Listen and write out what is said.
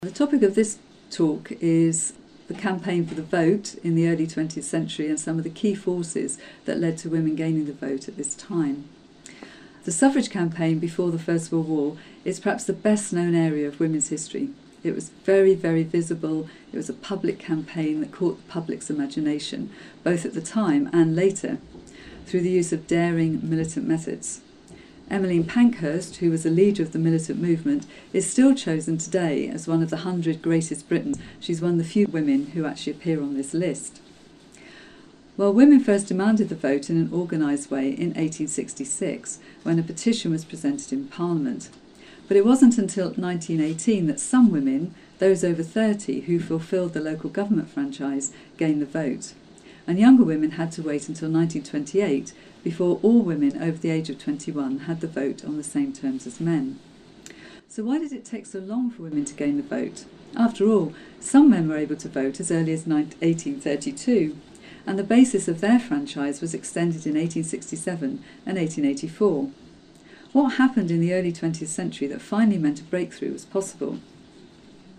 The topic of this talk is the campaign for the vote in the early 20th century and some of the key forces that led to women gaining the vote at this time. The suffrage campaign before the First World War is perhaps the best known area of women's history. It was very, very visible. It was a public campaign that caught the public's imagination, both at the time and later, through the use of daring militant methods. Emmeline Pankhurst, who was a leader of the militant movement, is still chosen today as one of the 100 greatest Britons. She's one of the few women who actually appear on this list. Well, women first demanded the vote in an organised way in 1866, when a petition was presented in Parliament. But it wasn't until 1918 that some women, those over 30 who fulfilled the local government franchise, gained the vote. And younger women had to wait until 1928 before all women over the age of 21 had the vote on the same terms as men. So why did it take so long for women to gain the vote? After all, some men were able to vote as early as 1832, and the basis of their franchise was extended in 1867 and 1884. What happened in the early 20th century that finally meant a breakthrough was possible?